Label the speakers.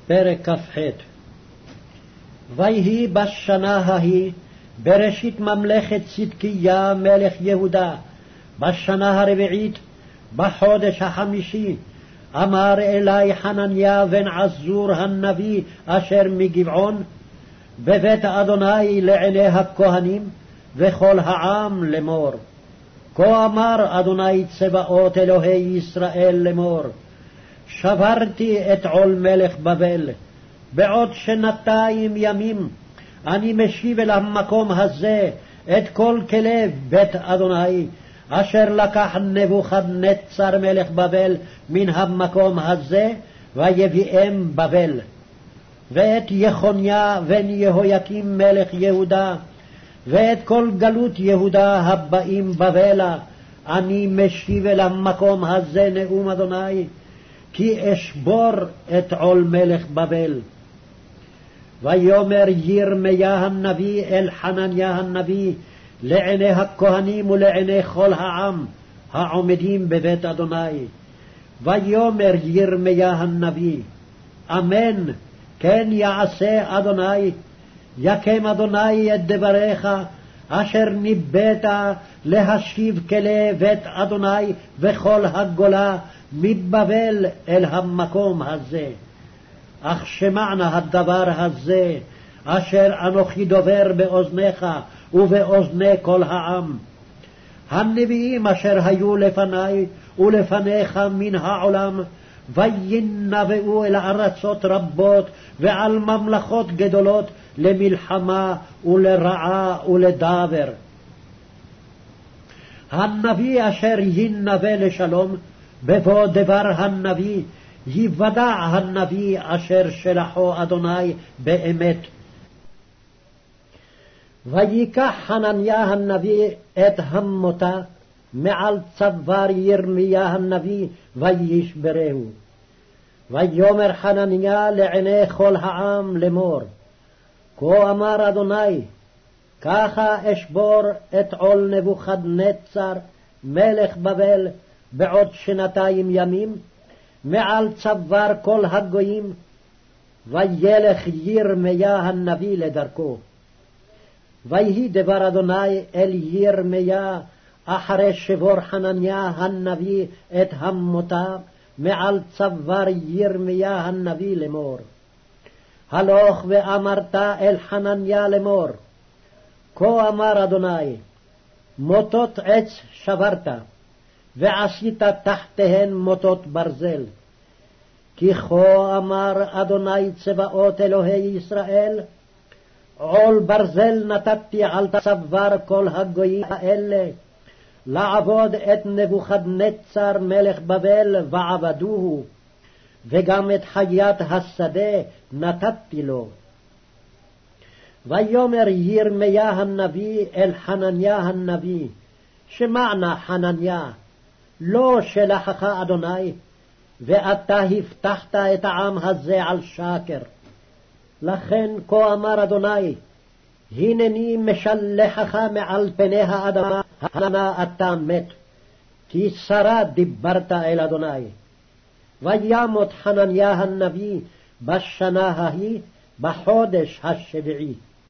Speaker 1: פרק כ"ח. ויהי בשנה ההיא, בראשית ממלכת צדקיה מלך יהודה, בשנה הרביעית, בחודש החמישי, אמר אלי חנניה בן עזור הנביא אשר מגבעון, בבית אדוני לעיני הכהנים וכל העם לאמור. כה אמר אדוני צבאות אלוהי ישראל לאמור, שברתי את עול מלך בבל, בעוד 2 ימים אני משיב אל המקום הזה את כל כלי בית אדוני, אשר לקח נבוכדנצר מלך בבל מן המקום הזה, ויביאם בבל. ואת יחוניה בן יהויקים מלך יהודה, ואת כל גלות יהודה הבאים בבלה, אני משיב אל המקום הזה נאום אדוני, כי אשבור את עול מלך בבל. ויאמר ירמיה הנביא אל חנניה הנביא לעיני הכהנים ולעיני כל העם העומדים בבית אדוני. ויאמר ירמיה הנביא, אמן, כן יעשה אדוני, יקם אדוני את דבריך אשר ניבאת להשיב כלי בית אדוני וכל הגולה מבבל אל המקום הזה. אך שמענה הדבר הזה אשר אנוכי דובר באוזניך ובאוזני כל העם. הנביאים אשר היו לפני ולפניך מן העולם, וינבאו אל ארצות רבות ועל ממלכות גדולות למלחמה ולרעה ולדבר. הנביא אשר ינבא לשלום, בבוא דבר הנביא יוודע הנביא אשר שלחו אדוני באמת. ויקח חנניה הנביא את המותה מעל צוואר ירמיה הנביא וישברהו. ויאמר חנניה לעיני כל העם לאמור, כה אמר אדוני, ככה אשבור את עול נבוכדנצר מלך בבל בעוד 2 ימים מעל צוואר כל הגויים. וילך ירמיה הנביא לדרכו. ויהי דבר אדוני אל ירמיה אחרי שבור חנניה הנביא את המותה מעל צוואר ירמיה הנביא לאמור, הלוך ואמרת אל חנניה לאמור, כה אמר אדוני, מוטות עץ שברת, ועשית תחתיהן מוטות ברזל. כי כה אמר אדוני צבאות אלוהי ישראל, עול ברזל נתתי על צוואר כל הגויים האלה, לעבוד את נבוכדנצר מלך בבל ועבדוהו, וגם את חיית השדה נתתי לו. ויאמר ירמיה הנביא אל חנניה הנביא, שמענה חנניה, לא שלחך אדוני, ואתה הבטחת את העם הזה על שקר. לכן כה אמר אדוני, הנני משלחך מעל פני האדמה, הנה אתה מת, כי שרה דיברת אל אדוני. וימות חנניה הנביא בשנה ההיא, בחודש השביעי.